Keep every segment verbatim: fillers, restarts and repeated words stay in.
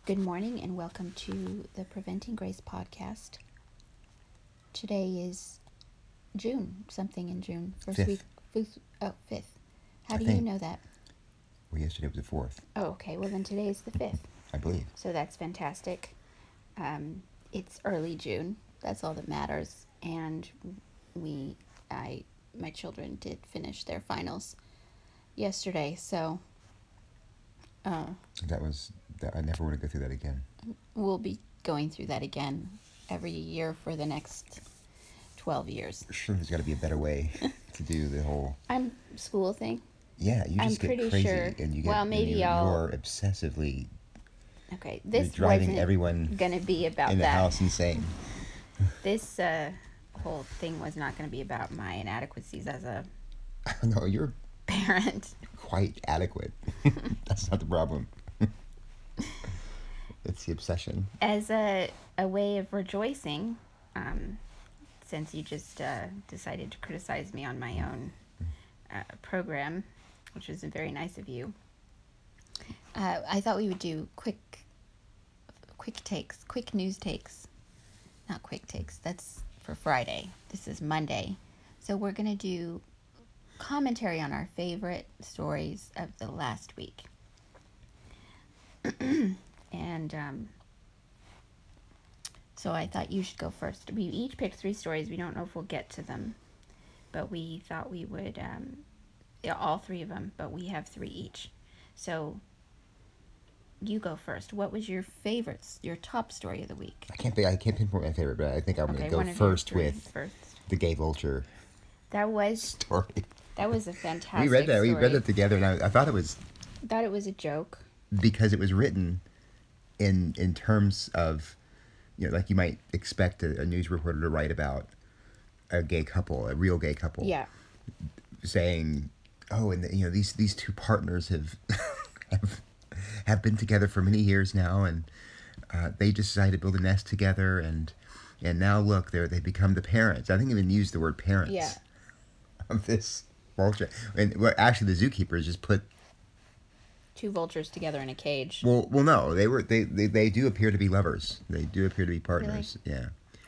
Good morning and welcome to the Preventing Grace podcast. Today is June, something in June. First Fifth. week, fifth, oh, fifth. How I do think. you know that? Well, yesterday was the fourth, Oh, okay. Well, then today is the fifth. I believe. So that's fantastic. Um, it's early June. That's all that matters. And we, I, my children did finish their finals yesterday. So uh, That was. That, I never want to go through that again. we'll be going through that again every year for the next twelve years. Sure, there's got to be a better way to do the whole. I'm school thing. Yeah, you I'm just get pretty crazy, sure- and you get. well, and maybe you, I'll- You're obsessively Okay, this driving wasn't everyone gonna be about in the that. house insane. This uh, whole thing was not gonna be about my inadequacies as a No, you're parent. quite adequate. That's not the problem. It's the obsession. As a a way of rejoicing, um, since you just uh, decided to criticize me on my own uh, program, which was very nice of you. Uh, I thought we would do quick, quick takes, quick news takes. Not quick takes. That's for Friday. This is Monday, so we're gonna do commentary on our favorite stories of the last week. And um, so I thought you should go first. We each picked three stories. We don't know if we'll get to them, but we thought we would, um, yeah, all three of them, but we have three each. So you go first. What was your favorite, your top story of the week? I can't. I can't pinpoint my favorite, but I think I'm Okay, going to one go of your first three with first. the gay vulture That was story. that was a fantastic We read that. story. We read it together, and I, I thought it was Thought it was a joke. because it was written in in terms of, you know, like you might expect a, a news reporter to write about a gay couple, a real gay couple, Yeah. saying, "Oh, and the, you know these these two partners have have, have been together for many years now, and uh, they just decided to build a nest together, and and now look, they they become the parents." I think even used the word parents Yeah. of this vulture, and well, actually the zookeepers just put. Two vultures together in a cage. Well, well, no, they were they, they, they do appear to be lovers. They do appear to be partners. Yeah.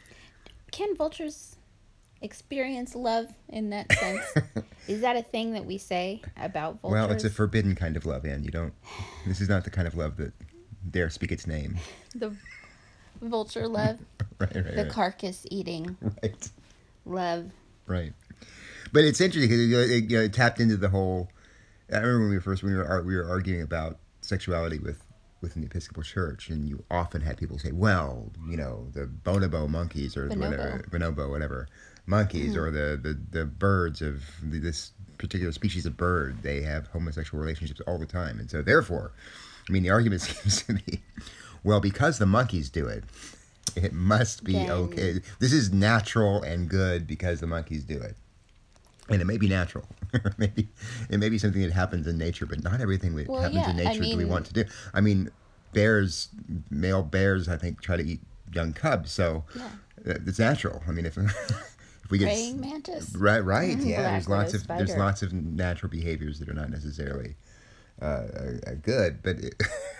Can vultures experience love in that sense? Is that a thing that we say about vultures? Well, it's a forbidden kind of love, Anne. You don't. This is not the kind of love that dare speak its name. The vulture love, Right, right, the right. carcass eating Right, love. right. But it's interesting because it, it, you know, it tapped into the whole. I remember when we were first when we were ar- we were arguing about sexuality with within the Episcopal Church, and you often had people say, "Well, you know, the bonobo monkeys or Bonobo. whatever, bonobo, whatever monkeys, Mm-hmm. or the, the, the birds of the, this particular species of bird, they have homosexual relationships all the time, and so therefore, I mean, the argument seems to be, well, because the monkeys do it, it must be Then- okay. This is natural and good because the monkeys do it." And it may be natural. Maybe it may be something that happens in nature, but not everything that Well, happens yeah, in I nature do we mean- want to do. I mean, bears, male bears, I think, try to eat young cubs, so Yeah. uh, it's natural. I mean, if if we get Praying mantis. right, right, Mhm, yeah, black there's lots widow of there's spider. lots of natural behaviors that are not necessarily uh, uh, uh, good, but it,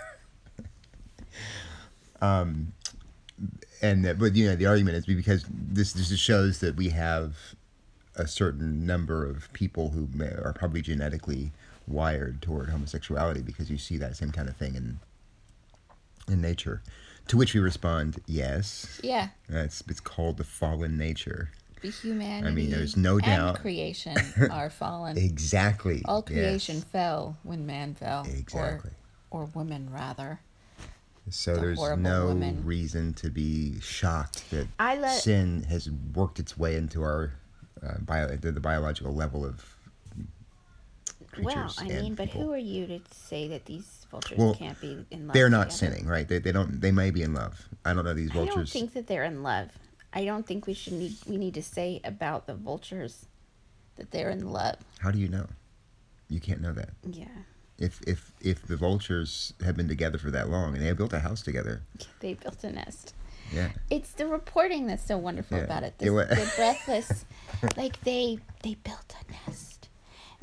um, and uh, but you know the argument is because this this just shows that we have a certain number of people who may, are probably genetically wired toward homosexuality because you see that same kind of thing in in nature. To which we respond, yes. Yeah. That's it's called the fallen nature. The humanity. I mean, there's no and doubt. creation are fallen. Exactly. All creation yes. fell when man fell. Exactly. Or, or woman, rather. So the there's horrible no woman. reason to be shocked that I let- sin has worked its way into our uh, bio, into the biological level of creatures. Well, I and mean, but people. who are you to say that these vultures Well, can't be in love They're not together? sinning, right? They, they don't. They may be in love. I don't know these I vultures. don't think that they're in love. I don't think we should need we need to say about the vultures that they're in love. How do you know? You can't know that. Yeah. If if if the vultures have been together for that long and they have built a house together, They built a nest. yeah. It's the reporting that's so wonderful Yeah. about it. It This, wa- the breathless, like they they built a nest,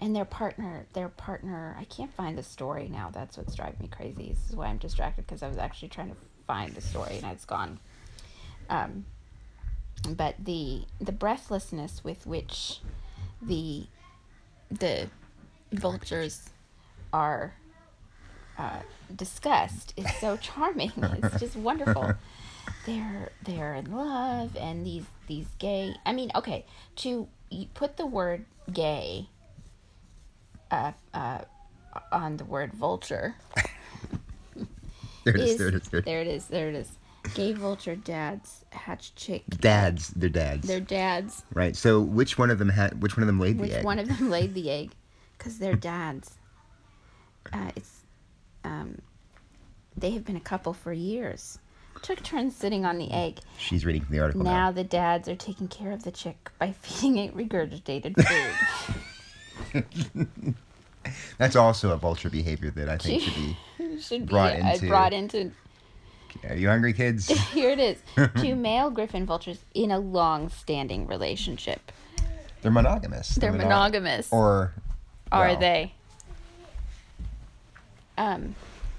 and their partner, their partner, I can't find the story now. That's what's driving me crazy. This is why I'm distracted, because I was actually trying to find the story and it's gone. Um, but the the breathlessness with which the the vultures are uh, discussed is so charming. It's just wonderful. They're they're in love, and these these gay. I mean, okay, to you put the word gay uh, uh, on the word vulture. There it is. is, There it is. There it is. There it is. There it is. Gay vulture dads hatch chick. Dads. They're dads. They're dads. Right. So which one of them had? Which one of them laid Which the egg? one of them laid the egg? Because they're dads. Uh, it's um, they have been a couple for years. Took turns sitting on the egg. She's reading from the article now. Now the dads are taking care of the chick by feeding it regurgitated food. That's also a vulture behavior that I think should be should be brought uh, into. brought into. Are you hungry, kids? Here it is. Two male griffin vultures in a long-standing relationship. They're monogamous. They're, They're monog- monogamous. Or are well. they? Um.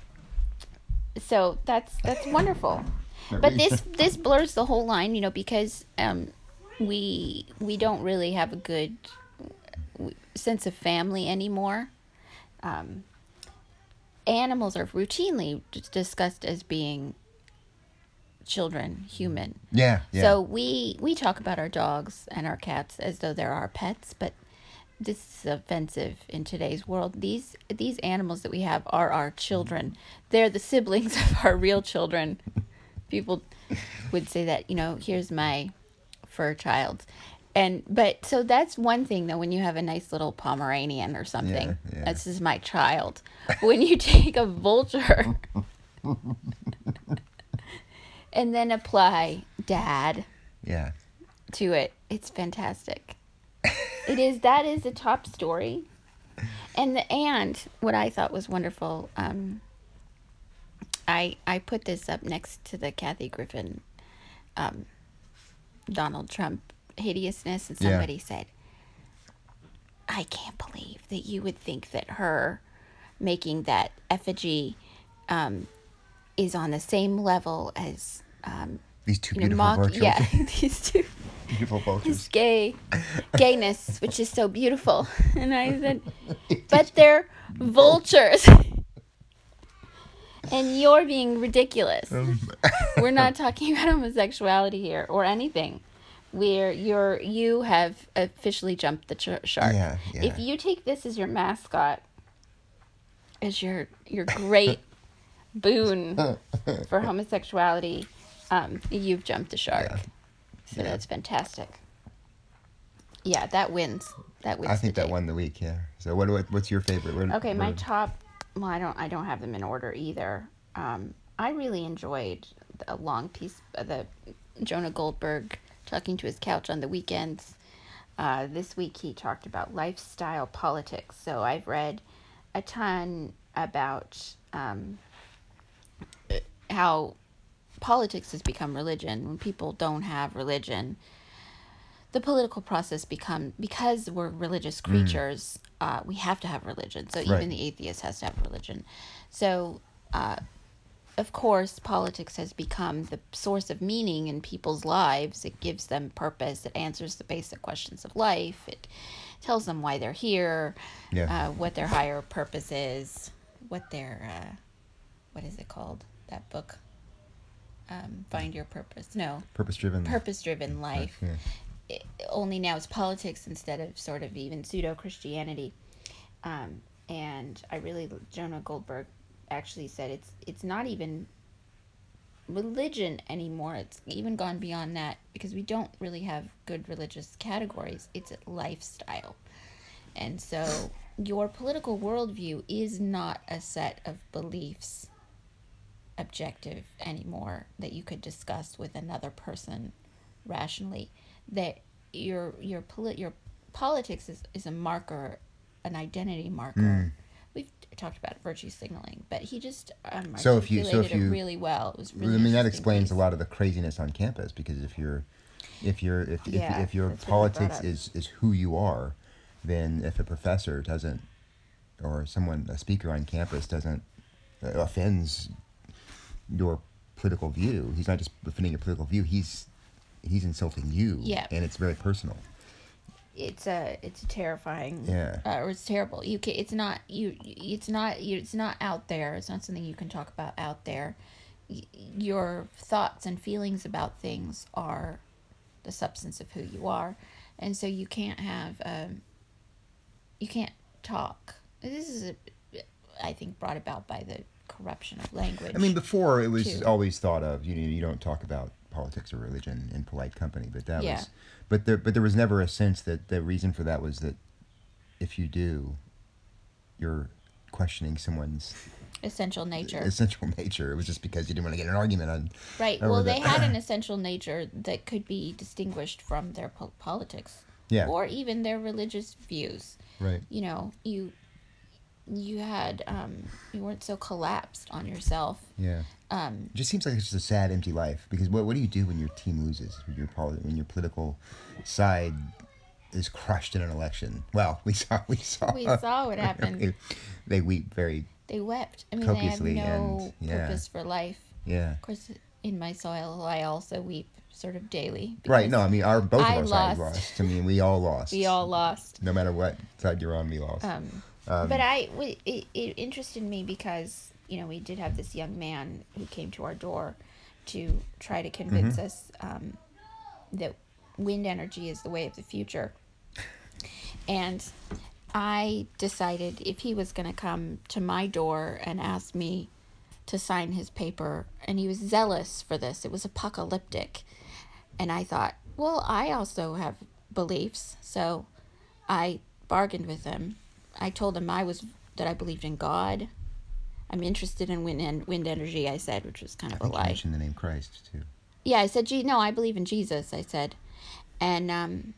So that's that's wonderful, but this this blurs the whole line, you know, because um, we we don't really have a good sense of family anymore. Um, animals are routinely discussed as being children, human. Yeah, yeah. So we we talk about our dogs and our cats as though they're our pets, but this is offensive in today's world. These these animals that we have are our children. They're the siblings of our real children. People would say that, you know, here's my fur child. And but so that's one thing though, when you have a nice little Pomeranian or something. Yeah, yeah. This is my child. When you take a vulture and then apply dad yeah. to it, it's fantastic. It is, that is the top story. And the, and what I thought was wonderful, um, I I put this up next to the Kathy Griffin, um, Donald Trump hideousness, and somebody yeah. said, I can't believe that you would think that her making that effigy um, is on the same level as um, these two you know, beautiful mock, vultures. Yeah, these two. Beautiful vultures. His gay gayness, which is so beautiful. And I said, but they're vultures. And you're being ridiculous. Um. We're not talking about homosexuality here or anything. Where you're you have officially jumped the ch- shark. Yeah, yeah. If you take this as your mascot, as your your great boon for homosexuality, um, you've jumped the shark. Yeah. So yeah. That's fantastic. Yeah, that wins. That wins. I think the that day. won the week. Yeah. So what? what what's your favorite? What, okay, what my would... top. Well, I don't. I don't have them in order either. Um, I really enjoyed a long piece of the Jonah Goldberg talking to his couch on the weekends. Uh, this week he talked about lifestyle politics. So I've read a ton about um, how politics has become religion. When people don't have religion, the political process become, because we're religious creatures, mm. uh, we have to have religion. So even right. the atheist has to have religion. So, uh, of course, politics has become the source of meaning in people's lives. It gives them purpose. It answers the basic questions of life. It tells them why they're here, yeah. uh, what their higher purpose is, what their, uh, what is it called, that book? Um, find your purpose. No. Purpose-driven. Purpose-driven life. Yeah. It, only now it's politics instead of sort of even pseudo-Christianity. Um, and I really, Jonah Goldberg actually said it's it's not even religion anymore. It's even gone beyond that, because we don't really have good religious categories. It's a lifestyle. And so your political worldview is not a set of beliefs, objective anymore, that you could discuss with another person rationally. That your your poli- your politics is, is a marker, an identity marker. Mm. We've talked about virtue signaling, but he just um, so if you so if you it really well. It was really I mean that explains piece. a lot of the craziness on campus, because if you're if you're if yeah, if, if your politics is is who you are, than if a professor doesn't, or someone, a speaker on campus doesn't, uh, offends your political view. He's not just offending your political view, he's he's insulting you. Yeah. And it's very personal. It's a it's a terrifying. Yeah. Uh, or it's terrible. You can. It's not you. It's not you. It's not out there. It's not something you can talk about out there. Y- your thoughts and feelings about things are the substance of who you are, and so you can't have. Um, you can't talk. This is, a, I think, brought about by the corruption of language. I mean, before it was too. always thought of, you know, you don't talk about politics or religion in polite company, but that Yeah. was, but there, but there was never a sense that the reason for that was that if you do, you're questioning someone's Essential nature. essential nature. It was just because you didn't want to get in an argument on. Right. over Well, the- they had an essential nature that could be distinguished from their po- politics. Yeah. Or even their religious views. Right. You know, you you had um, you weren't so collapsed on yourself. Yeah. Um, It just seems like it's just a sad, empty life. Because what what do you do when your team loses? When your poli- when your political side is crushed in an election? Well, we saw we saw We saw what happened. they, they weep very they wept. I mean, copiously they have no and- yeah. purpose for life. yeah. Of course, in my soil, I also weep sort of daily. Right. because No, I mean our both I of our sides lost. lost. I mean we all lost. We all lost. No matter what side you're on, we lost. Um, Um, but I, w- it, it interested me because, you know, we did have this young man who came to our door to try to convince Mm-hmm. us um, that wind energy is the way of the future. And I decided if he was going to come to my door and ask me to sign his paper, and he was zealous for this, it was apocalyptic. And I thought, well, I also have beliefs, so I bargained with him. I told him I was that I believed in God. I'm interested in wind en- wind energy, I said, which was kind I of a think you lie. mentioned the name Christ too. Yeah, I said, gee, no, I believe in Jesus, I said. And um,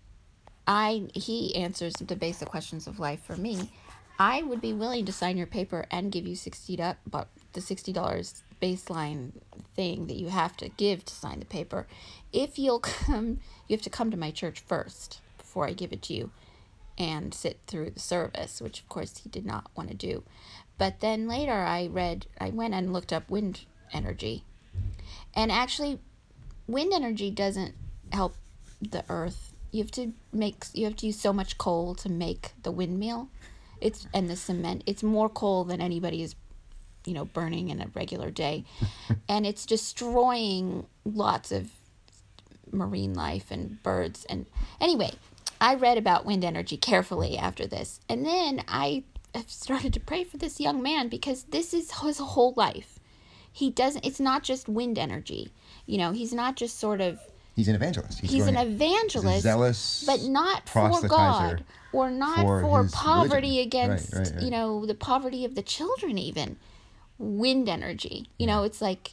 I he answers the basic questions of life for me. I would be willing to sign your paper and give you sixty dollars, but the sixty dollars baseline thing that you have to give to sign the paper. If you'll come, you have to come to my church first before I give it to you and sit through the service, which of course he did not want to do. But then later I read, I went and looked up wind energy. And actually, wind energy doesn't help the earth. You have to make, you have to use so much coal to make the windmill. It's, and the cement, it's more coal than anybody is, you know, burning in a regular day. And it's destroying lots of marine life and birds. And anyway, I read about wind energy carefully after this. And then I have started to pray for this young man because this is his whole life. He doesn't, it's not just wind energy. You know, he's not just sort of, He's an evangelist. he's an going- evangelist, he's a zealous but not for proselytizer God or not for for, his poverty religion. against, Right, right, right. you know, the poverty of the children even. Wind energy. You know, it's like,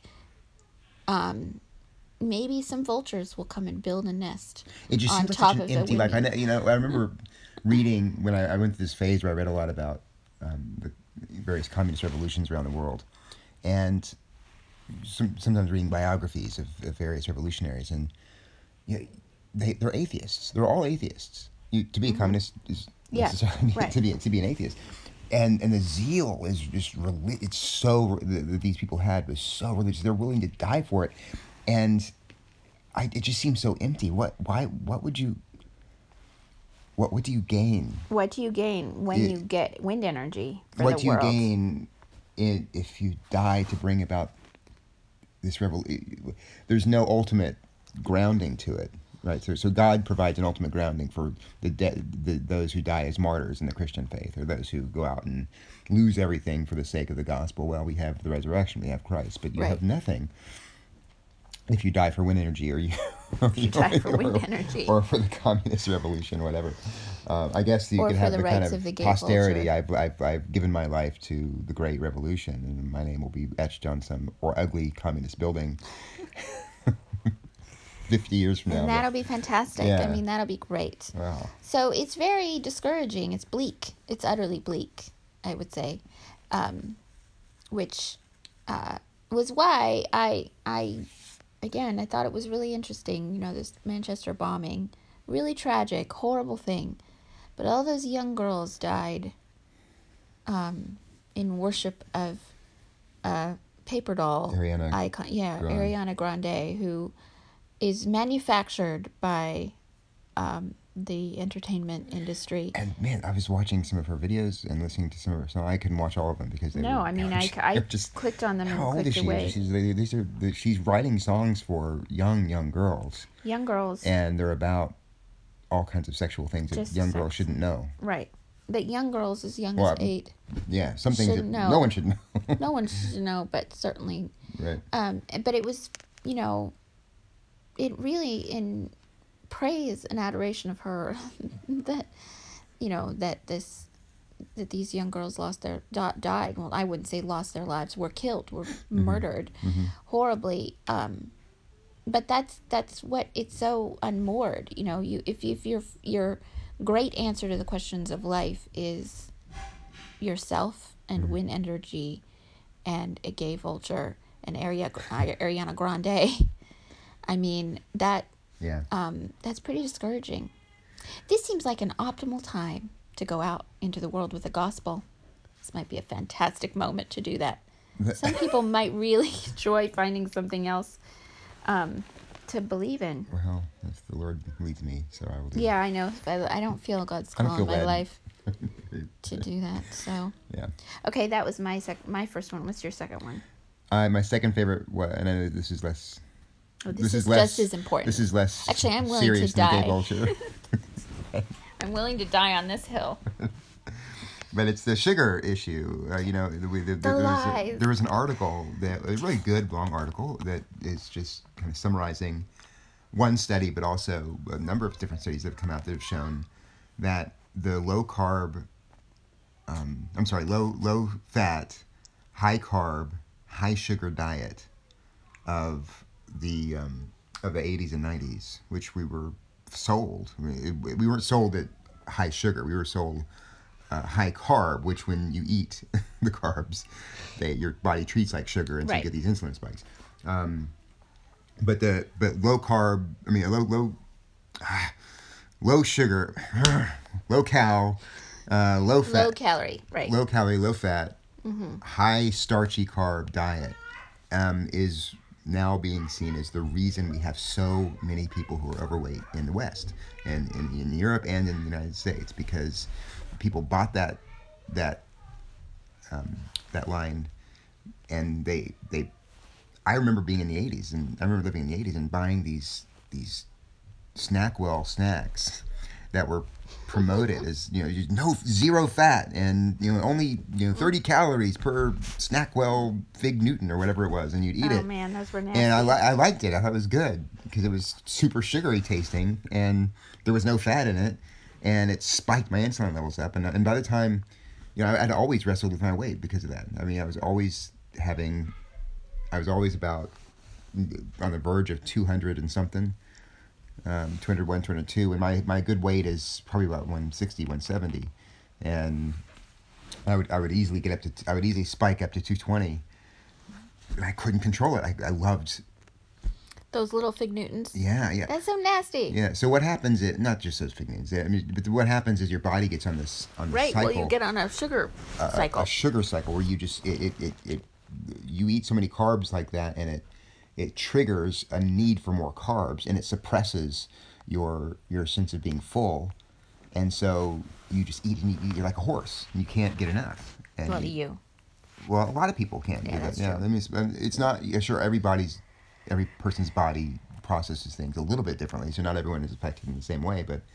um, maybe some vultures will come and build a nest It just on seems like top such an of the empty life. I know, windmill. you know, I remember reading when I, I went through this phase where I read a lot about um, the various communist revolutions around the world, and some, sometimes reading biographies of, of various revolutionaries, and you know, they they're atheists. They're all atheists. You, to be a communist is Mm-hmm. Yeah, necessarily right. to be to be an atheist. And and the zeal is just reli- it's so that that these people had was so religious. They're willing to die for it, and I, it just seems so empty. What why what would you what what do you gain? What do you gain when It- you get wind energy for What the do you world? gain in, if you die to bring about this revolution? There's no ultimate grounding to it, right? So so God provides an ultimate grounding for the, de- the those who die as martyrs in the Christian faith, or those who go out and lose everything for the sake of the gospel. Well, we have the resurrection, we have Christ, but you Right. have nothing if you die for wind energy, or you, or you die for wind or- energy. or for the communist revolution, whatever. Um, I guess you Or could for have the the, kind rights of, of the gay posterity. culture. I've, I've I've given my life to the Great Revolution, and my name will be etched on some or ugly communist building. Fifty years from now. And that'll be fantastic. I Yeah. mean, that'll be great. Wow. So it's very discouraging. It's bleak. It's utterly bleak, I would say. Um, which uh, was why I, I, again, I thought it was really interesting, you know, this Manchester bombing. Really tragic, horrible thing. But all those young girls died um, in worship of a paper doll Ariana icon. Yeah, Grande. Ariana Grande, who is manufactured by um, the entertainment industry. And man, I was watching some of her videos and listening to some of her songs. I couldn't watch all of them because they No, were. I mean, they were I, just, I they were just clicked on them how and old clicked is she? away. She's these are she's writing songs for young young girls, Young girls. and they're about all kinds of sexual things that Just young sex. girls shouldn't know. Right. But young girls as young Well, as eight. Yeah, some things that Shouldn't know. no one should know. No one should know, but certainly. Right. Um, but it was, you know, it really in praise and adoration of her that, you know, that this, that these young girls lost their, died. Well, I wouldn't say lost their lives, were killed, were Mm-hmm. murdered Mm-hmm. horribly. Um, but that's, that's what it's so unmoored, you know, you, if, if your, your great answer to the questions of life is yourself and Mm-hmm. wind energy and a gay vulture and Ari- Ariana Grande, I mean, that Yeah. um, that's pretty discouraging. This seems like an optimal time to go out into the world with the gospel. This might be a fantastic moment to do that. Some people might really enjoy finding something else um, to believe in. Well, if the Lord leads me, so I will do. Yeah, I know. I, I don't feel God's I don't call in feel my led. life to do that. So Yeah. okay, that was my sec- my first one. What's your second one? Uh, my second favorite, wa- and I know this is less. Oh, this, This is, is less- just as important. This is less Actually, I'm willing serious to than Gay die. Vulture. I'm willing to die on this hill. But it's the sugar issue. Uh, you know, the, the, the, there, was a, lies. there was an article that a really good long article that is just kind of summarizing one study, but also a number of different studies that have come out that have shown that the low carb, um, I'm sorry, low low fat, high carb, high sugar diet of the um, of the eighties and nineties, which we were sold. I mean, it, we weren't sold at high sugar. We were sold uh, high carb, which when you eat the carbs, they your body treats like sugar, and so Right. you get these insulin spikes. Um, but the but low carb, I mean low low ah, low sugar, low cal, uh, low fat, Low calorie, right? low calorie, low fat, Mm-hmm. high starchy carb diet um, is now being seen as the reason we have so many people who are overweight in the West and in, in Europe and in the United States, because people bought that that um, that line, and they they I remember being in the eighties, and I remember living in the eighties and buying these these Snackwell snacks that were promoted as, you know, you- no zero fat and, you know, only, you know, thirty calories per Snackwell Fig Newton or whatever it was, and you'd eat Oh it. man, those were nasty. And I, li- I liked it. I thought it was good because it was super sugary tasting and there was no fat in it, and it spiked my insulin levels up. And, and by the time, you know, I, I'd always wrestled with my weight because of that. I mean, I was always having, I was always about on the verge of two hundred and something, um, two hundred one, two hundred two, and my, my good weight is probably about one sixty, one seventy, and I would I would easily get up to I would easily spike up to two twenty. And I couldn't control it. I, I loved. Those little Fig Newtons. Yeah, yeah. That's so nasty. Yeah. So what happens is not just those Fig Newtons. I mean, but what happens is your body gets on this on this Right. cycle. Well, you get on a sugar a, cycle. a sugar cycle where you just it, it, it, it you eat so many carbs like that, and it it triggers a need for more carbs, and it suppresses your your sense of being full, and so you just eat and you eat. You're like a horse, and you can't get enough. And Well, to you. Well, a lot of people can't Yeah, do that. that's Yeah, true. I mean, it's, it's not. Yeah, sure, everybody's every person's body processes things a little bit differently, so not everyone is affected in the same way. But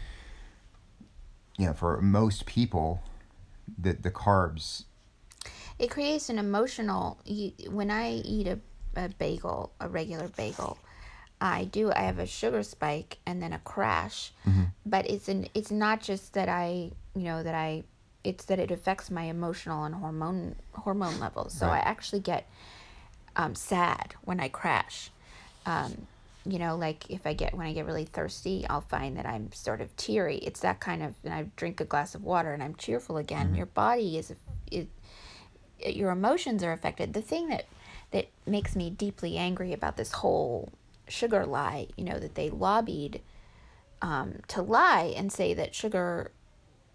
you know, for most people, the the carbs. It creates an emotional. You, when I eat a, a bagel, a regular bagel, I do. I have a sugar spike and then a crash. Mm-hmm. But it's an. It's not just that I, you know, that I. It's that it affects my emotional and hormone hormone levels. So Right. I actually get um, sad when I crash. Um, you know, like if I get when I get really thirsty, I'll find that I'm sort of teary. It's that kind of. And I drink a glass of water and I'm cheerful again. Mm-hmm. Your body is. It, your emotions are affected. The thing that that makes me deeply angry about this whole sugar lie, you know, that they lobbied um, to lie and say that sugar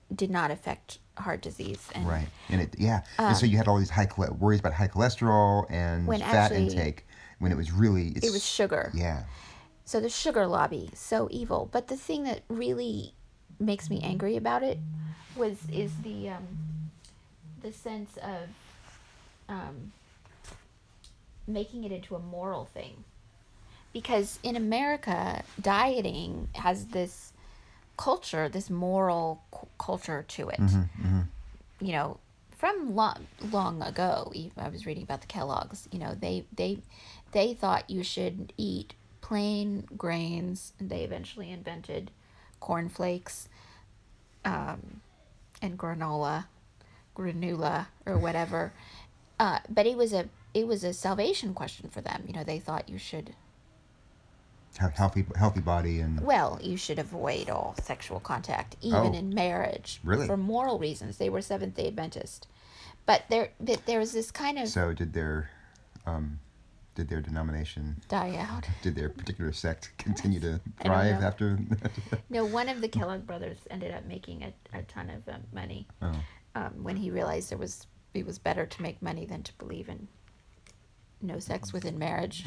did not affect heart disease. And right. And it, yeah. Um, and so you had all these high chole- worries about high cholesterol and when fat actually, intake when it was really, it's, it was sugar. Yeah. So the sugar lobby, so evil. But the thing that really makes me angry about it was is the um, the sense of um, making it into a moral thing. Because in America, dieting has this culture, this moral c- culture to it. Mm-hmm, mm-hmm. You know, from long, long ago, I was reading about the Kellogg's. You know, they they they thought you should eat plain grains, and they eventually invented cornflakes, um, and granola, granula, or whatever. Uh, but it was a it was a salvation question for them. You know, they thought you should have healthy healthy body and well, you should avoid all sexual contact, even oh, in marriage, really? For moral reasons. They were Seventh Day Adventist, but there but there was this kind of so did their um, did their denomination die out? Did their particular sect continue to thrive after? No, one of the Kellogg brothers ended up making a, a ton of um, money oh. um, when he realized there was it was better to make money than to believe in no sex within marriage.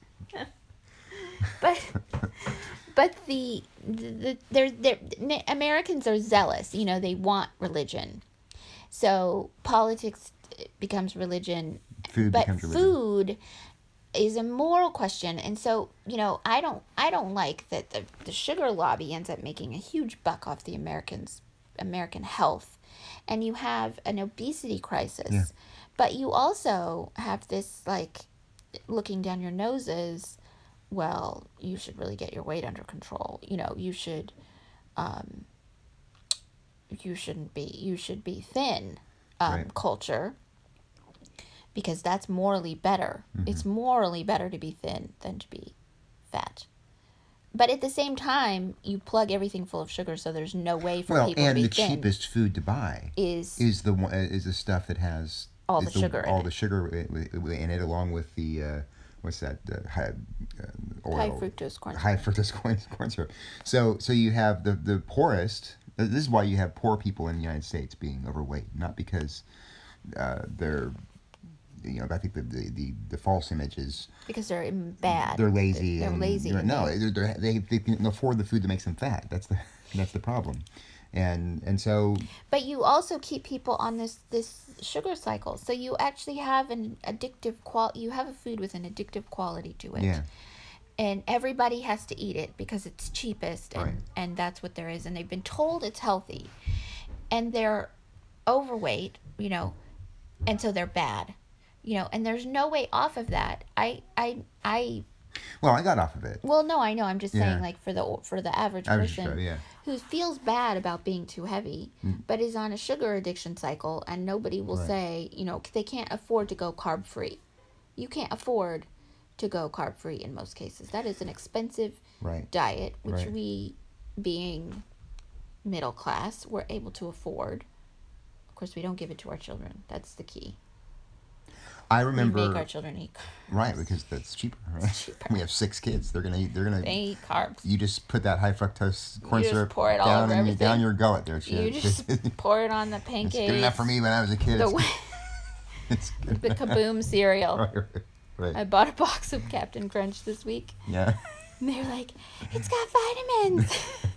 but but the the they're, they're, Americans are zealous. You know, they want religion, so politics becomes religion. Food but becomes religion. Food is a moral question, and so you know I don't I don't like that the, the sugar lobby ends up making a huge buck off the Americans American health, and you have an obesity crisis, yeah. But you also have this like looking down your noses. Well, you should really get your weight under control. You know, you should, um, you shouldn't be you should be thin, um, right. culture. Because that's morally better. Mm-hmm. It's morally better to be thin than to be fat. But at the same time, you plug everything full of sugar, so there's no way for well, people to be thin. Well, and the cheapest food to buy is is the one is the stuff that has all the, the sugar, all in the it. sugar in it, along with the uh, what's that uh, high, uh, oil, high fructose corn syrup. High fructose corn, corn syrup. So, so you have the the poorest. This is why you have poor people in the United States being overweight, not because uh, they're You know, I think the, the, the, the false image is because they're bad. They're lazy. They're, they're and, lazy. You know, no, they're, they're, they they can afford the food that makes them fat. That's the that's the problem, and and so. But you also keep people on this this sugar cycle, so you actually have an addictive qual. You have a food with an addictive quality to it. Yeah. And everybody has to eat it because it's cheapest, and, right. and that's what there is. And they've been told it's healthy, and they're overweight, you know, and so they're bad. You know, and there's no way off of that. I, I, I. Well, I got off of it. Well, no, I know. I'm just yeah. saying, like for the for the average, average person show, yeah. who feels bad about being too heavy, mm. but is on a sugar addiction cycle, and nobody will right. say, you know, they can't afford to go carb free. You can't afford to go carb free in most cases. That is an expensive right. diet, which right. we, being middle class, were able to afford. Of course, we don't give it to our children. That's the key. I remember we make our children eat carbs. Right, because that's cheaper, right? It's cheaper. We have six kids. They're gonna eat. They're gonna. They eat carbs. You just put that high fructose corn you syrup just pour it all down over in, down your gullet. There, you just pour it on the pancakes. It's good enough for me when I was a kid. The, it's, it's the Kaboom cereal. Right, right, right. I bought a box of Captain Crunch this week. Yeah. And they were like, "It's got vitamins."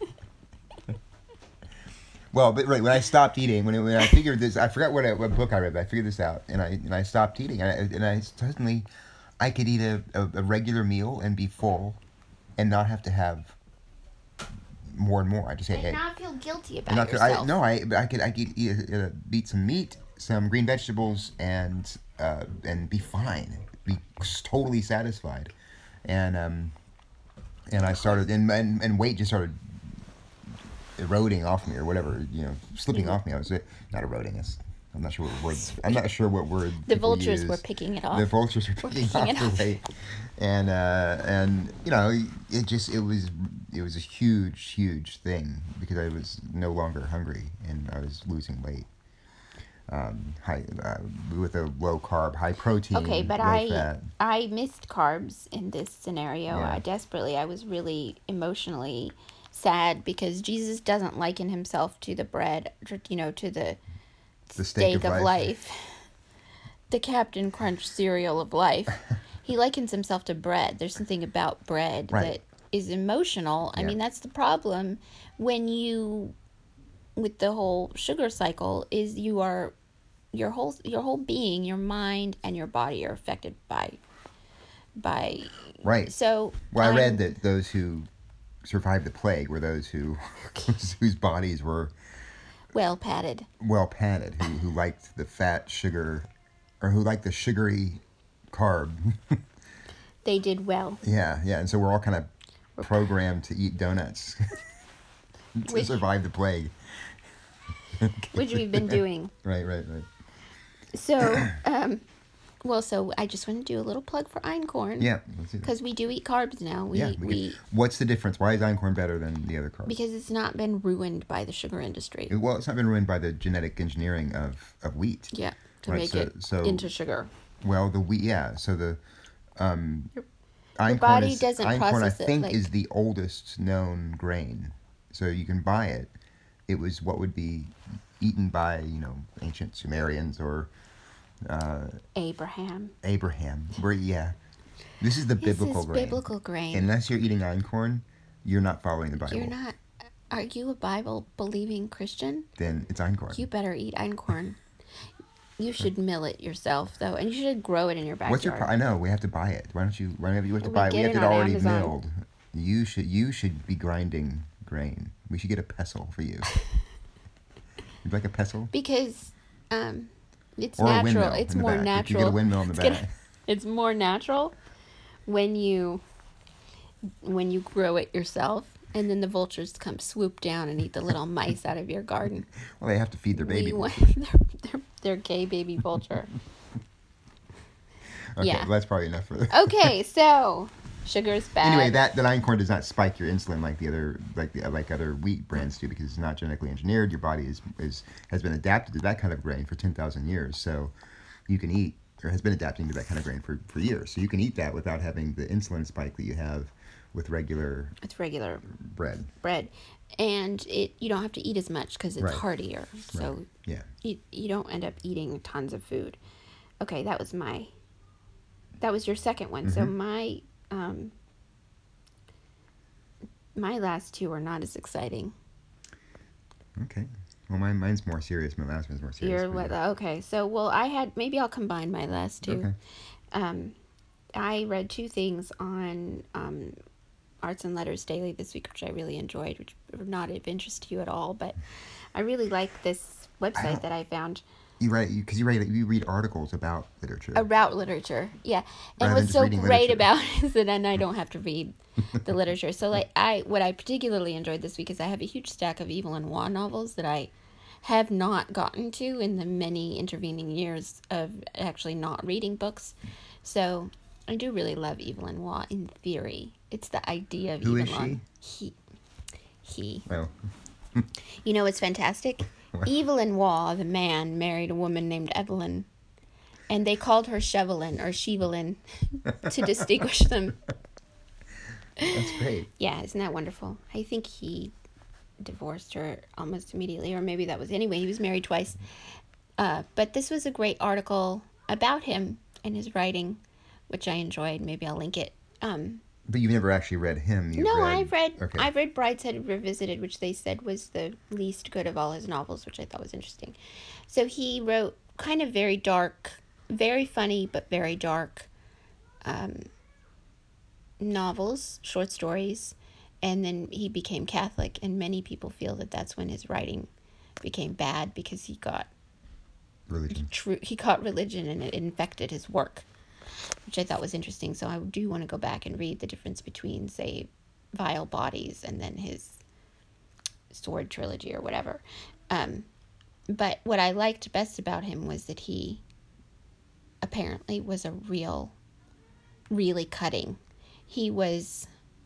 Well, but right when I stopped eating, when it, when I figured this, I forgot what, I, what book I read, but I figured this out, and I and I stopped eating, and I, and I suddenly, I could eat a, a, a regular meal and be full, and not have to have more and more. I just and hey, not feel guilty about not, yourself. I, no, I I could I could eat, uh, eat some meat, some green vegetables, and uh, and be fine, be totally satisfied, and um, and I started and and, and weight just started eroding off me or whatever, you know, slipping mm-hmm. off me. I was not eroding. It's, I'm not sure what word. I'm not sure what word. The vultures use. were picking it off. The vultures were picking, picking off the weight, and uh, and you know, it just it was it was a huge huge thing because I was no longer hungry and I was losing weight. Um, high uh, with a low carb, high protein. Okay, but low I fat. I missed carbs in this scenario. Yeah. I desperately. I was really emotionally sad because Jesus doesn't liken himself to the bread, you know, to the, The steak, steak of, of life. life, the Captain Crunch cereal of life. He likens himself to bread. There's something about bread Right. that is emotional. I Yeah. mean, that's the problem when you, with the whole sugar cycle, is you are, your whole your whole being, your mind and your body are affected by, by. Right. So. Well, I I'm- read that those who survived the plague were those who whose bodies were well padded. well padded, who who liked the fat, sugar, or who liked the sugary carb. They did well. Yeah, yeah, and so we're all kind of programmed to eat donuts to Which- survive the plague. Which we've been doing. Right, right, right. So, um, well, so I just want to do a little plug for einkorn. Yeah, let's do that. Because we do eat carbs now. We, yeah, we, we could- what's the difference? Why is einkorn better than the other carbs? because it's not been ruined by the sugar industry. Well, it's not been ruined by the genetic engineering of, of wheat. Yeah, to Right, make so- it so- into sugar. Well, the wheat, yeah. So the um, Your- einkorn body is, doesn't einkorn, process I it, think, like- is the oldest known grain. So you can buy it. It was what would be eaten by, you know, ancient Sumerians or uh, Abraham. Abraham. Where, yeah. This is the This biblical is grain. biblical grain. Unless you're eating einkorn, you're not following the Bible. You're not. Are you a Bible believing Christian? Then it's einkorn. You better eat einkorn. You should mill it yourself, though, and you should grow it in your backyard. What's your? Pro- I know we have to buy it. Why don't you? Why don't you have to We buy it? We get have it it on already Amazon. milled. You should. You should be grinding grain. We should get a pestle for you. You'd like a pestle Because um, it's or a natural. windmill It's in the more back. natural. You get a windmill in the It's back. gonna- it's more natural when you when you grow it yourself, and then the vultures come swoop down and eat the little mice out of your garden. Well, they have to feed their baby. We want their, their, their gay baby vulture. Okay, yeah. well, that's probably enough for. Okay, so sugar is bad. Anyway, that that einkorn does not spike your insulin like the other like the like other wheat brands do because it's not genetically engineered. Your body is is has been adapted to that kind of grain for ten thousand years. So you can eat or has been adapting to that kind of grain for, for years. So you can eat that without having the insulin spike that you have with regular It's regular bread. bread, and it you don't have to eat as much because it's Right. heartier. So Right. Yeah. you you don't end up eating tons of food. Okay, that was my. That was your second one. So Mhm. my um. My last two are not as exciting. Okay. Well, mine mine's more serious. My last one's more serious. You're but what? Okay, so well, I had maybe I'll combine my last two. Okay. Um, I read two things on um, Arts and Letters Daily this week, which I really enjoyed, which are not of interest to you at all, but I really like this website don't- that I found You write because you write you read articles about literature. about literature. Yeah, and Rather than what's just so reading great literature. about it is that then I don't have to read the literature. So like I, what I particularly enjoyed this week is I have a huge stack of Evelyn Waugh novels that I have not gotten to in the many intervening years of actually not reading books. So I do really love Evelyn Waugh in theory. It's the idea of Who is Evelyn. He, he. Well, You know what's fantastic? Evelyn Waugh, the man, married a woman named Evelyn, and they called her Shevelin or Shevelin to distinguish them. that's great. Yeah, isn't that wonderful? I think he divorced her almost immediately, or maybe that was anyway. He was married twice. Uh, but this was a great article about him and his writing, which I enjoyed. Maybe I'll link it. Um, But you've never actually read him. You've no, read, I've read Okay. I've read Brideshead Revisited, which they said was the least good of all his novels, which I thought was interesting. So he wrote kind of very dark, very funny, but very dark um, novels, short stories, and then he became Catholic, and many people feel that that's when his writing became bad because he got religion. true he caught religion and it infected his work, which I thought was interesting. So I do want to go back and read the difference between, say, Vile Bodies and then his Sword trilogy or whatever. Um, but what I liked best about him was that he apparently was a real, really cutting. He was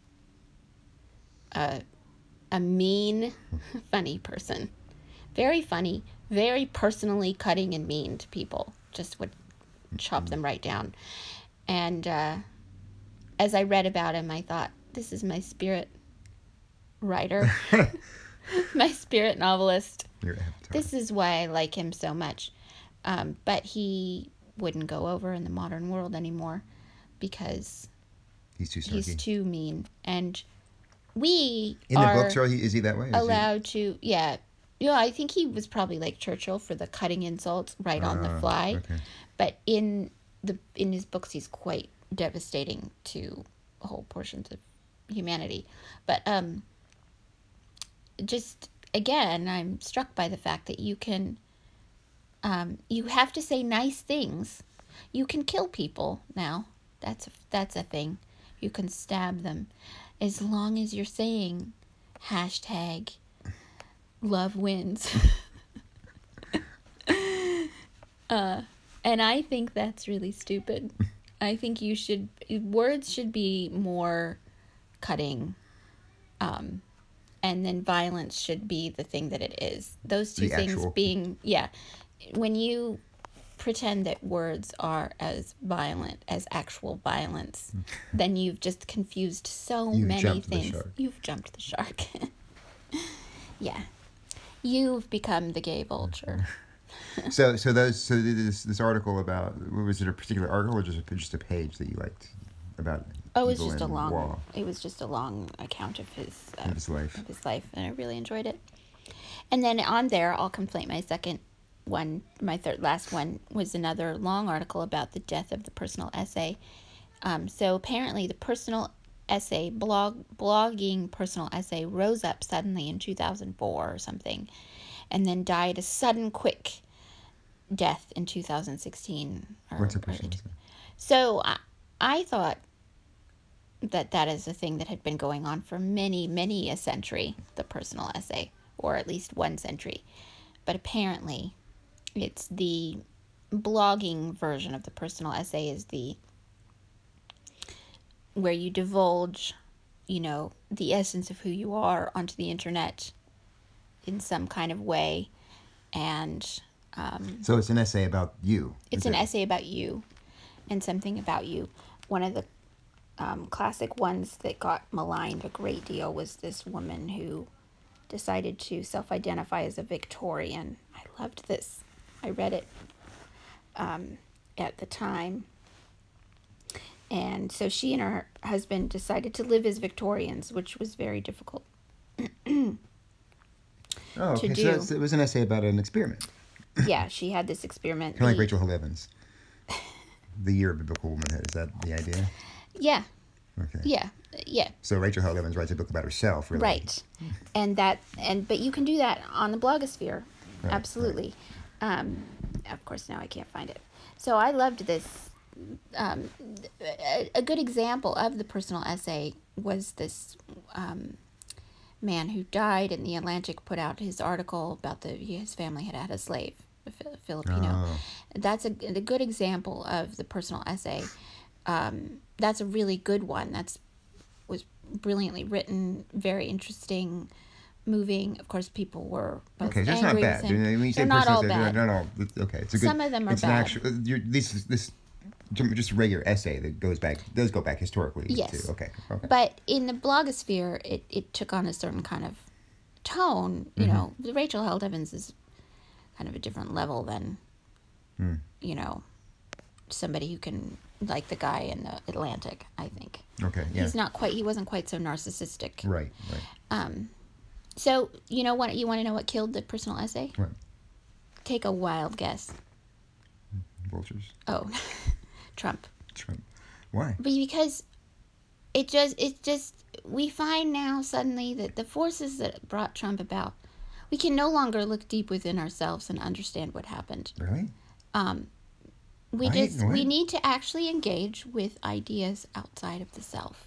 a, a mean, funny person. Very funny, very personally cutting and mean to people. Just would chop them right down. And uh, as I read about him, I thought, this is my spirit. writer, my spirit novelist. Your avatar. This is why I like him so much. Um, but he wouldn't go over in the modern world anymore because He's too snarky. he's too mean. And we In the are books, are he, is he that way? Is he- allowed to, yeah. Yeah, I think he was probably like Churchill for the cutting insults right on the Ah, fly. okay. But in the in his books, he's quite devastating to whole portions of humanity. But um, just again, I'm struck by the fact that you can, um, you have to say nice things. You can kill people now. That's a, that's a thing. You can stab them, as long as you're saying hashtag love wins. uh, and I think that's really stupid. I think you should, words should be more cutting, um, and then violence should be the thing that it is. Those two The things actual- being, yeah. When you pretend that words are as violent as actual violence, then you've just confused so You've many jumped the things. shark. You've jumped the shark. Yeah. You've become the gay vulture. So, so those, so this this article about, was it a particular article or just a, just a page that you liked about? Oh, it was evil just a and long. Waugh It was just a long account of his uh, of his life. of his life, and I really enjoyed it. And then on there, I'll complete my second one. My third last one was another long article about the death of the personal essay. Um, so apparently, the personal essay blog blogging personal essay rose up suddenly in two thousand four or something, and then died a sudden, quick death in two thousand sixteen. Or What's a early personal two- essay? So I, I thought that that is a thing that had been going on for many, many a century, the personal essay, or at least one century. But apparently, it's the blogging version of the personal essay is the where you divulge, you know, the essence of who you are onto the internet in some kind of way. And um, So it's an essay about you. it's is an it? essay about you and something about you. One of the um, classic ones that got maligned a great deal was this woman who decided to self-identify as a Victorian. I loved this. I read it um, at the time. And so she and her husband decided to live as Victorians, which was very difficult. Oh, okay. to So do. that's, it was an essay about an experiment. Yeah, she had this experiment. Kind of like The- Rachel Held Evans. The Year of Biblical Womanhood. Is that the idea? Yeah, Okay. yeah, yeah. So Rachel Held Evans writes a book about herself, really. Right. And that and but you can do that on the blogosphere. Right, Absolutely. Um, of course now I can't find it. So I loved this. Um, a, a good example of the personal essay was this um, man who died, and the Atlantic put out his article about the his family had had a slave, a Fi- Filipino. Oh. That's a, a good example of the personal essay. Um, that's a really good one. That's was brilliantly written, very interesting, moving. Of course, people were both Okay, so it's not angry bad. with him. When you say They're not personal all essay, bad. No, no, no. Okay, it's a good. Some of them are it's bad. An actual, you're, this is this just a regular essay that goes back does go back historically. Yes. Too. Okay. Okay. But in the blogosphere, it, it took on a certain kind of tone. You Mm-hmm. know, Rachel Held Evans is kind of a different level than, Hmm. you know, somebody who can, like the guy in the Atlantic, I think. Okay. Yeah. He's not quite, he wasn't quite so narcissistic. Right. Right. Um, so, you know what, you want to know what killed the personal essay? What? Take a wild guess. Vultures. Oh, Trump. Trump. Why? But because it just, it just, we find now suddenly that the forces that brought Trump about, we can no longer look deep within ourselves and understand what happened. Really? Um, we Why? just, we What? need to actually engage with ideas outside of the self.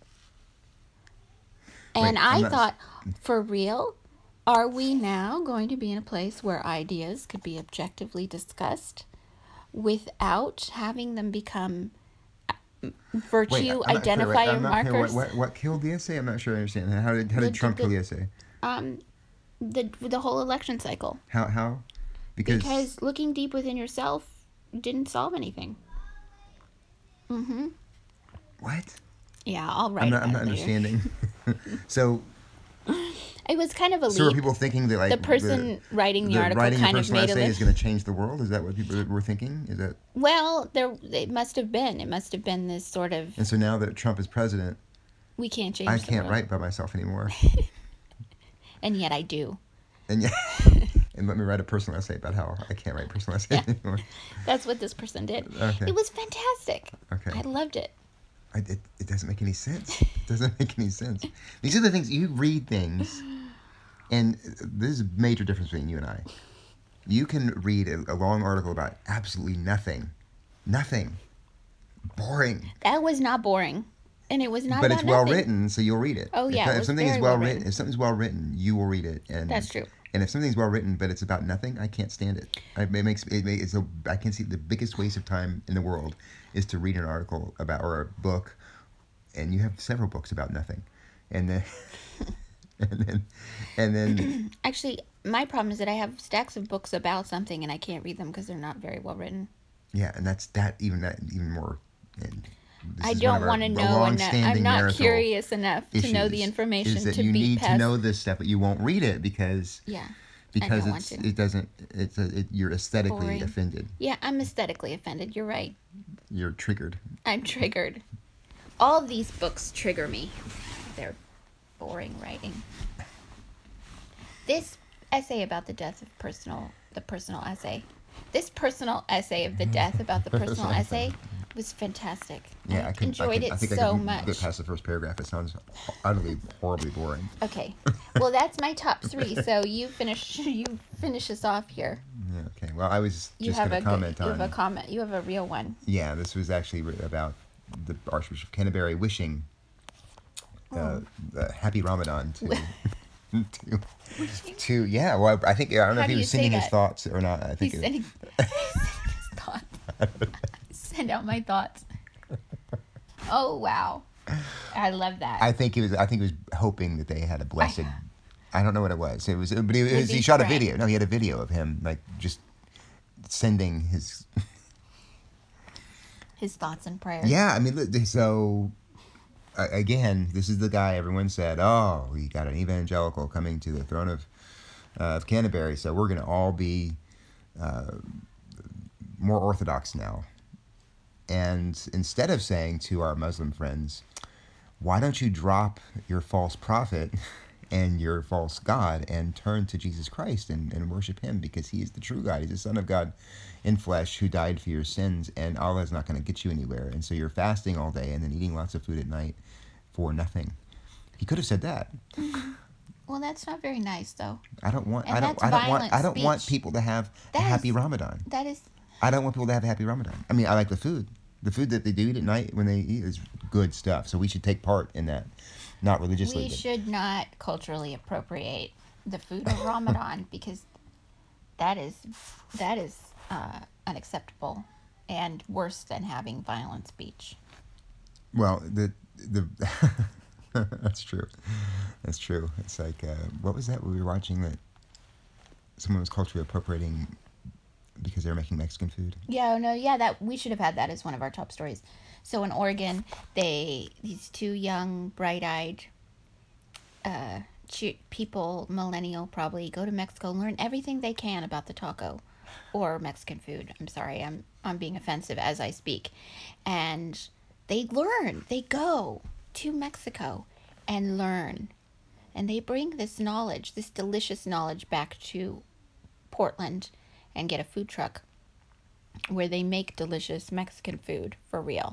And Wait, I I'm not- thought, for real, are we now going to be in a place where ideas could be objectively discussed without having them become uh, virtue Wait, I'm not clear. Wait, identifier I'm not clear. markers? What, what, what killed the essay? I'm not sure I understand. How did how did The- Trump the- kill the essay? Um, the the whole election cycle. How how? Because, Because looking deep within yourself didn't solve anything. Mm-hmm. what? Yeah, I'll write I'm not, about I'm not it later. understanding. So, It was kind of a So are leap. people thinking that like The person writing the that article writing kind a of personal made a essay list. is going to change the world? Is that what people were thinking? Is that Well, there it must have been. It must have been this sort of. and so now that Trump is president, We can't change. I the can't world. write by myself anymore. And yet I do. And yeah, and let me write a personal essay about how I can't write personal essays Yeah. anymore. That's what this person did. Okay. It was fantastic. Okay. I loved it. I, it, it doesn't make any sense. It doesn't make any sense. These are the things you read things, and this is a major difference between you and I. You can read a, a long article about absolutely nothing, nothing, boring. That was not boring, and it was not. But about it's well nothing. written, so you'll read it. Oh, yeah, If, it if was something is very well well written, written. if something's well written, you will read it. And That's true. And if something's well written, but it's about nothing, I can't stand it. I, it makes it makes it's a, I can see the biggest waste of time in the world is to read an article about or a book, and you have several books about nothing, and then and then and then Actually, my problem is that I have stacks of books about something, and I can't read them because they're not very well written. yeah, and that's that even that even more. And this I is one don't of our want to know enough. long-standing I'm not marital curious enough to know the issues, information is that to you be need past. to know this stuff, but you won't read it because Yeah. because don't it's want to. it doesn't it's a, it, you're aesthetically Boring. offended. Yeah, I'm aesthetically offended. You're right. You're triggered. I'm triggered. All these books trigger me. They're boring writing. This essay about the death of personal, the personal essay, this personal essay of the death about the personal essay was fantastic. Yeah, I, I can, enjoyed I, can, it I think so I could much. get past the first paragraph. It sounds utterly horribly boring. Okay, well that's my top three. So you finish, you finish us off here. Yeah, okay. Well, I was You just have going a to comment good, you on. have a comment. You have a real one. Yeah, this was actually re- about the Archbishop of Canterbury wishing uh, uh, Happy Ramadan to. to, to yeah, well, I think I don't know How if do he you was say sending his that? thoughts or not. I think He's it, sending, he's sending his thoughts. Send out my thoughts. Oh wow, I love that. I think he was. I think he was hoping that they had a blessed. I don't know what it was. It was, but he, it was, be he shot frank. a video. No, he had a video of him like just sending his. His thoughts and prayers. Yeah, I mean, look, so uh, again, this is the guy everyone said, "Oh, we got an evangelical coming to the throne of uh, of Canterbury, so we're going to all be uh, more orthodox now." And instead of saying to our Muslim friends, "Why don't you drop your false prophet and your false God and turn to Jesus Christ and, and worship him because he is the true God. He's the Son of God in flesh who died for your sins, and Allah is not going to get you anywhere. And so you're fasting all day and then eating lots of food at night for nothing." He could have said that. Well, that's not very nice, though. I don't want. And I don't. that's I don't want. violent I don't want speech. people to have That a happy is- Ramadan. That is. I don't want people to have a happy Ramadan. I mean, I like the food. The food that they do eat at night when they eat is good stuff. So we should take part in that, not religiously. We but- should not culturally appropriate the food of Ramadan because that is that is uh, unacceptable and worse than having violent speech. Well, the the that's true. That's true. It's like uh, what was that we were watching that someone was culturally appropriating because they were making Mexican food? Yeah, no, yeah, that we should have had that as one of our top stories. So in Oregon, they these two young, bright-eyed uh, ch- people, millennial probably, go to Mexico, learn everything they can about the taco or Mexican food. I'm sorry, I'm I'm being offensive as I speak, and they learn. They go to Mexico and learn, and they bring this knowledge, this delicious knowledge, back to Portland and get a food truck where they make delicious Mexican food for real.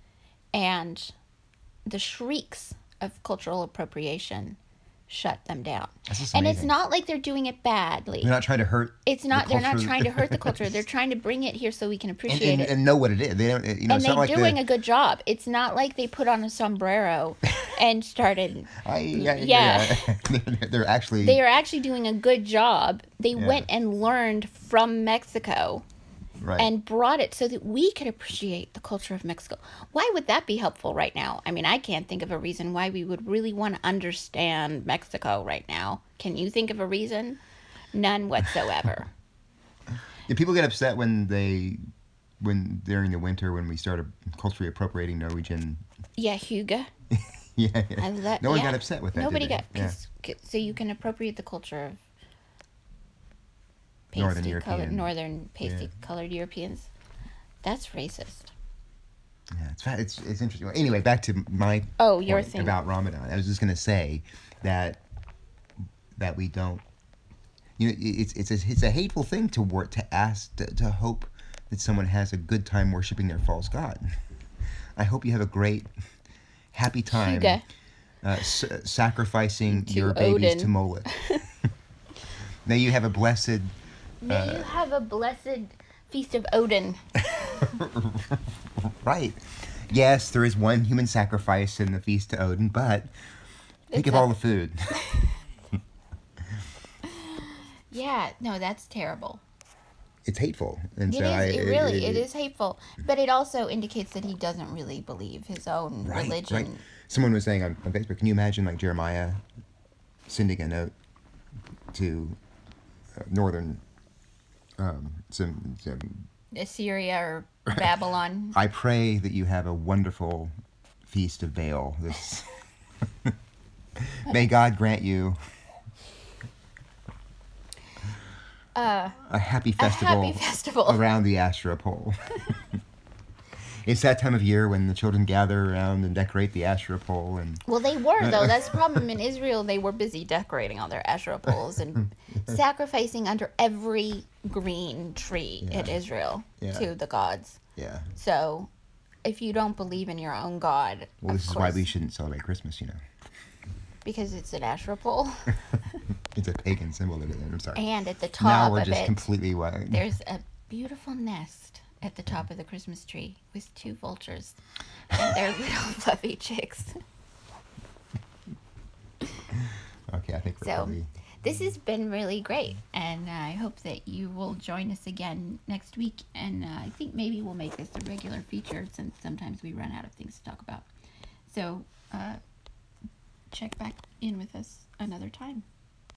And the shrieks of cultural appropriation shut them down. That's just And it's amazing. not like they're doing it badly. They're not trying to hurt. It's not the they're not culture. trying to hurt the culture. They're trying to bring it here so we can and, appreciate and, it. and know what it is. They don't. You know, And it's they're not like doing the, a good job. It's not like they put on a sombrero and started. I, yeah, Yeah. yeah. they're, they're actually. They are actually doing a good job. They Yeah. went and learned from Mexico right. and brought it so that we could appreciate the culture of Mexico. Why would that be helpful right now? I mean, I can't think of a reason why we would really want to understand Mexico right now. Can you think of a reason? None whatsoever. Yeah, people get upset when they, when during the winter when we started culturally appropriating Norwegian. Yeah, Hugo. Yeah, yeah. I let, No one yeah. got upset with that. Nobody did they? got, cause, c- so you can appropriate the culture of Northern pasty colored, European. northern pasty Yeah. colored Europeans. That's racist. Yeah, it's fa- it's it's interesting. Well, anyway, back to my Oh, your point thing. about Ramadan. I was just going to say that that we don't. You know, it's it's a, it's a hateful thing to work to ask to, to hope that someone has a good time worshiping their false god. I hope you have a great, happy time Huga. uh, s- sacrificing To your babies to Odin. Moloch. May you have a blessed. May you have a blessed feast of Odin. Right. Yes, there is one human sacrifice in the feast to Odin, but think It's of a- all the food. Yeah, no, that's terrible. It's hateful, and It so is. I. It really. It is hateful, but it also indicates that he doesn't really believe his own Right, religion. right. Someone was saying on, on Facebook, can you imagine like Jeremiah sending a note to uh, northern um, some, some Assyria or Babylon. I pray that you have a wonderful feast of Baal. This may God grant you Uh, a happy a festival, happy festival. around the Asherah pole. It's that time of year when the children gather around and decorate the Asherah pole, and Well, they were though. That's the problem in Israel. They were busy decorating all their Asherah poles and sacrificing under every green tree Yeah. in Israel Yeah. to the gods. yeah. So, if you don't believe in your own god, Well, of this is why course, we shouldn't celebrate Christmas. You know, because it's an Asherah pole, it's a pagan symbol. Of it. I'm sorry. and at the Now top we're of just it, completely wild. there's a beautiful nest at the top of the Christmas tree with two vultures and their little fluffy chicks. Okay, I think we're So, probably. this has been really great, and I hope that you will join us again next week. And uh, I think maybe we'll make this a regular feature since sometimes we run out of things to talk about. So, uh, check back in with us another time.